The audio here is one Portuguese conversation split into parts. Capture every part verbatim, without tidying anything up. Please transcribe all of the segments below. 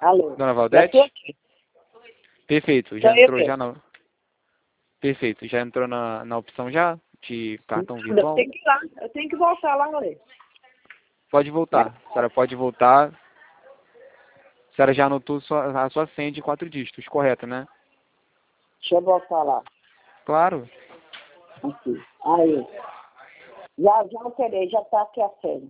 Alô? Dona Já Valdete? tô aqui. Perfeito, já Sou eu entrou mesmo. já na... Perfeito, já entrou na, na opção já de cartão Eu virtual? tenho que ir lá. Eu tenho que voltar lá, olha. Pode voltar. A senhora pode voltar. A senhora já anotou sua, a sua senha de quatro dígitos, correto, né? Deixa eu voltar lá. Claro. Aqui. Aí. Já, já alterei, já tá aqui a senha.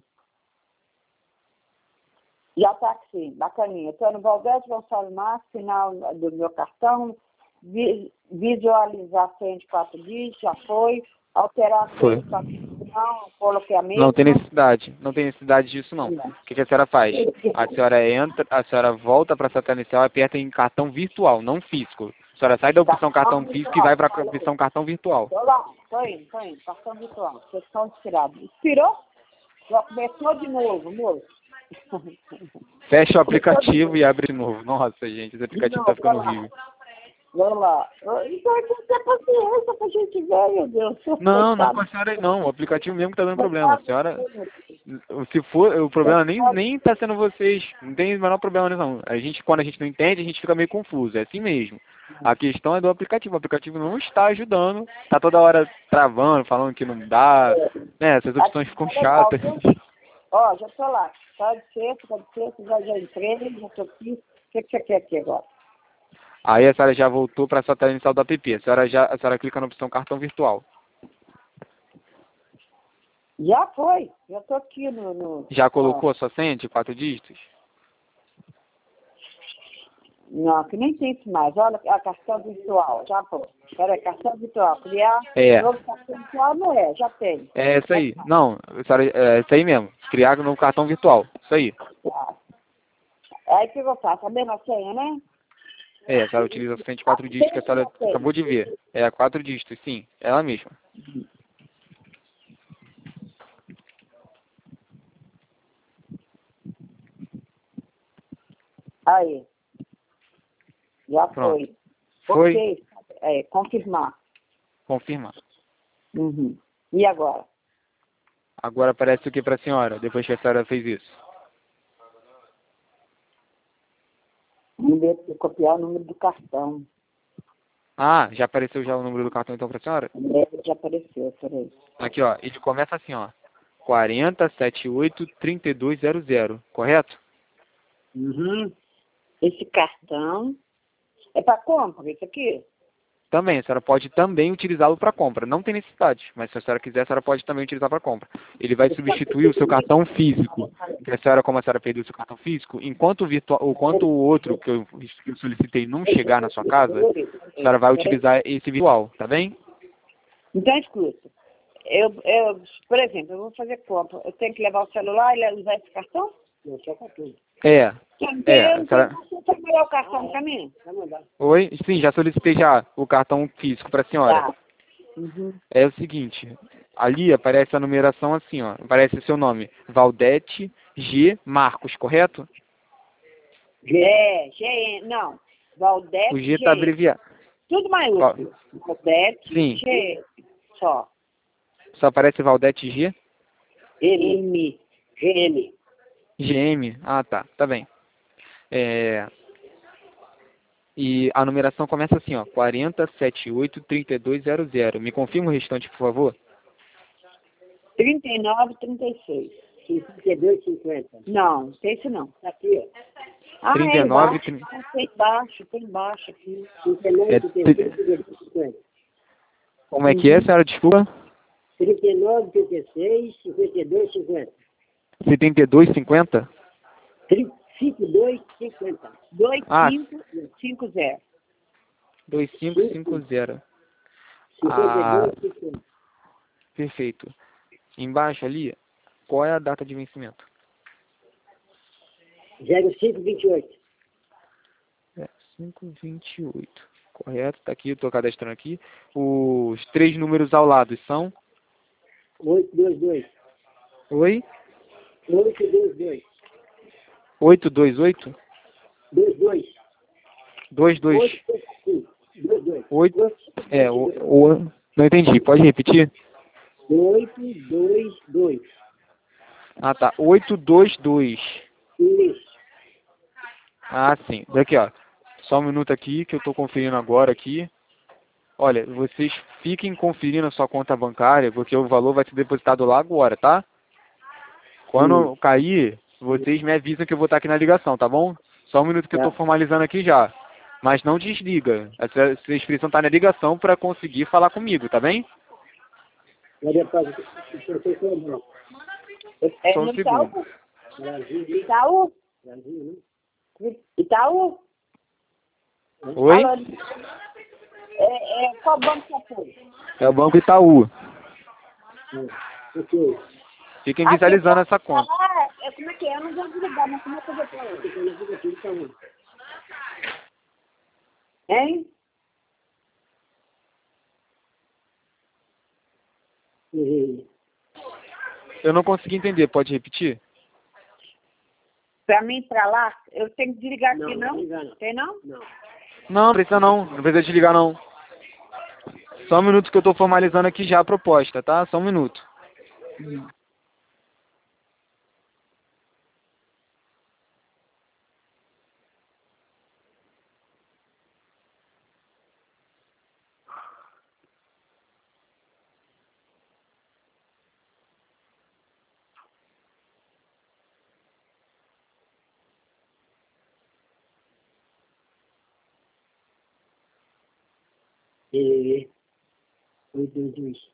Já tá aqui, bacaninha. Antônio Valdete Gonçalves Marques, final do meu cartão. Vi, visualizar a senha de quatro dígitos, já foi. Alterar a senha Foi. de quatro dígitos, não. Coloquei a mesma. Não tem necessidade, não tem necessidade disso não. Não. O que, que a senhora faz? A senhora entra, a senhora volta para a sua tela inicial e aperta em cartão virtual, não físico. A senhora sai da opção cartão físico e vai para a opção cartão virtual. Tô lá, tô indo, tô indo. Cartão virtual. Vocês estão inspirados. Inspirou? Já começou de novo, moço. Fecha o aplicativo e abre de novo. Nossa, gente, esse De aplicativo tá novo, ficando vai lá. horrível. Vamos lá. Então, tem que ter paciência pra gente ver, meu Deus. Não, não é com a senhora não. O aplicativo mesmo que tá dando problema. A senhora, se for, o problema nem nem tá sendo vocês. Não tem o menor problema não. A gente, quando a gente não entende, a gente fica meio confuso. É assim mesmo. A questão é do aplicativo. O aplicativo não está ajudando. Tá toda hora travando, falando que não dá. Né, essas opções ficam chatas. Ó, já tô lá. Tá de sexta, tá de sexta, já, já entrei, já tô aqui. O que, que você quer aqui agora? Aí a senhora já voltou para a sua tela inicial do app. A senhora, já, a senhora clica na opção cartão virtual. Já foi. Já tô aqui no... no Já ó. colocou a sua senha de quatro dígitos? Não, que nem tem isso mais. Olha a cartão virtual. Já foi. Espera aí, cartão virtual. Criar É. novo cartão virtual não é, já tem. É isso aí. Não, a senhora, é isso aí mesmo. Criar um novo cartão virtual. Isso aí. Tá. Aí o que eu faço? A mesma senha, né? É, a senhora utiliza a senha de quatro dígitos que a senhora acabou de ver. É a quatro dígitos, sim. Ela mesma. Aí. Já Pronto. foi. Foi? Ok. É, confirmar. Confirmar. Uhum. E agora? Agora aparece o que para a senhora, depois que a senhora fez isso? Número, copiar o número do cartão. Ah, já apareceu já o número do cartão então para a senhora? É, já apareceu, peraí. Aqui, ó. Ele começa assim, ó. quarenta, setenta e oito, trinta e dois zero zero. Correto? Uhum. Esse cartão é para compra, isso aqui? Também, a senhora pode também utilizá-lo para compra. Não tem necessidade, mas se a senhora quiser, a senhora pode também utilizar para compra. Ele vai substituir o seu cartão físico. Que a senhora, como a senhora perdeu o seu cartão físico, enquanto o, virtual, enquanto o outro que eu, que eu solicitei não chegar na sua casa, a senhora vai utilizar esse virtual, tá bem? Então, escuta. Eu, eu, por exemplo, eu vou fazer compra. Eu tenho que levar o celular e usar esse cartão? Não, só cartão. É. Então, É, eu a não senhora... tenho que trabalhar o cartão para mim? Vai mandar. Oi? Sim, já solicitei já o cartão físico para a senhora. Tá. Uhum. É o seguinte, ali aparece a numeração assim, ó. Aparece o seu nome, Valdete G. Marcos, correto? G, G, não. O Valdete G está G. abreviado. Tudo maiúsculo. Valdete Sim, G. Só. só aparece Valdete G. M. G M. G M. Ah, tá, tá bem. É... E a numeração começa assim, ó. quarenta, setenta e oito, trinta e dois zero zero. Me confirma o restante, por favor? trinta e nove, trinta e seis. trinta e dois, cinquenta. Não, não tem isso não. Tá aqui, ó. Ah, trinta é e nove, embaixo. trinta... Tem embaixo, tem embaixo aqui. É... cinquenta. Como é que é, senhora? Desculpa. trinta e nove, trinta e seis, cinquenta e dois, cinquenta. setenta e dois, cinquenta? cinquenta e dois, cinquenta. Ah, vinte e cinco, cinquenta. dois cinco cinco zero. cinquenta e Ah, dois, cinquenta. perfeito. Embaixo ali, qual é a data de vencimento? zero cinco, vinte e oito. É, cinco vinte e oito. Correto, tá aqui, eu tô cadastrando aqui. Os três números ao lado são? oito dois dois. Oi? oito dois dois. oito dois oito? dois dois. dois dois. dois dois. oito. É, o, o, não entendi, pode repetir? oito dois dois. Ah, tá. oito dois dois. Isso. Ah, sim. Daqui, ó. Só um minuto aqui, que eu tô conferindo agora aqui. Olha, vocês fiquem conferindo a sua conta bancária, porque o valor vai ser depositado lá agora, tá? Quando Sim. cair, vocês me avisam que eu vou estar aqui na ligação, tá bom? Só um minuto que eu tô Tá. formalizando aqui já. Mas não desliga. Essa, essa inscrição tá na ligação para conseguir falar comigo, tá bem? Mas depois, o professor não. É Só um no segundo. Itaú? Brasil, Itaú? Brasil, né? Itaú? Oi? Alô? É, é, qual banco você foi? É o Banco Itaú. É. Ok. Fiquem Ah, você visualizando pode essa conta. falar? É, como é que é? Eu não vou desligar, mas como é que eu vou falar? Eu tenho aqui, então. Hein? E- Eu não consegui entender, pode repetir? Pra mim, pra lá, eu tenho que desligar aqui, Não, não? não liga não. Tem não? Não. Não, não precisa não. Não precisa desligar não. Só um minuto que eu tô formalizando aqui já a proposta, tá? Só um minuto. E... Eu entendi isso.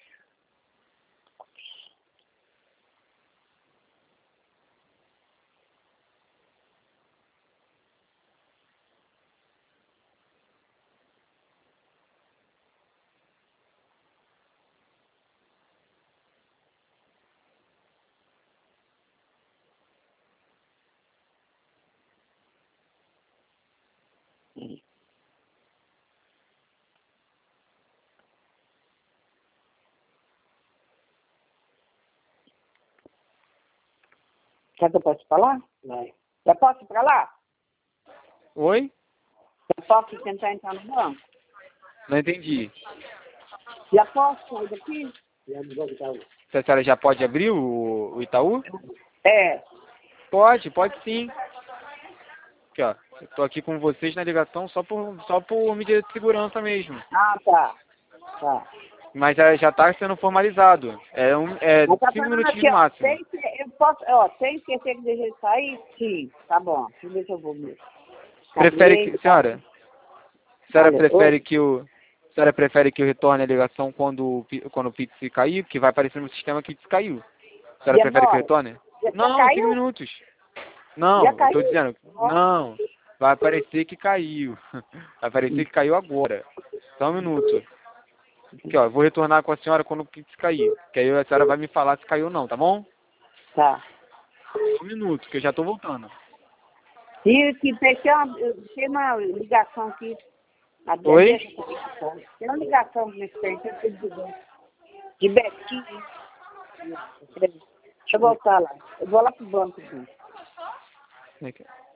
Quer que eu possa falar? Vai. Já posso ir pra lá? Oi? Já posso tentar entrar no banco? Não entendi. Já posso sair daqui? Já me vou botar o... Se a senhora já pode abrir o, o Itaú? É. Pode, pode sim. Aqui, ó. Eu tô aqui com vocês na ligação só por, só por medida de segurança mesmo. Ah, tá. Tá. Mas já, já tá sendo formalizado. É, um, é Mas tá cinco falando minutinhos aqui, no ó. máximo. Tem que, eu posso, ó, tem que ter que deixar sair? Sim. Tá bom. Deixa eu ver se eu vou mesmo. Prefere que, senhora? A senhora Olha, prefere oi. que o a senhora prefere que eu retorne a ligação quando, o pi- quando o Pix cair? Porque vai aparecer no sistema que caiu. A senhora prefere que eu Demora? retorne? Já, já Não, cinco caiu? minutos. Já Não, eu tô caiu? dizendo, Ó. não, vai aparecer que caiu. Vai aparecer que caiu agora. Só um minuto. Aqui, ó, eu vou retornar com a senhora quando o Pix cair. Que aí a senhora vai me falar se caiu ou não, tá bom? Tá. Um minuto, que eu já tô voltando. E que tem tem uma, tem uma ligação aqui. A Oi? deixa essa ligação. Tem uma ligação nesse tempo de Betinho. Deixa eu voltar lá. Eu vou lá pro banco aqui. Aqui.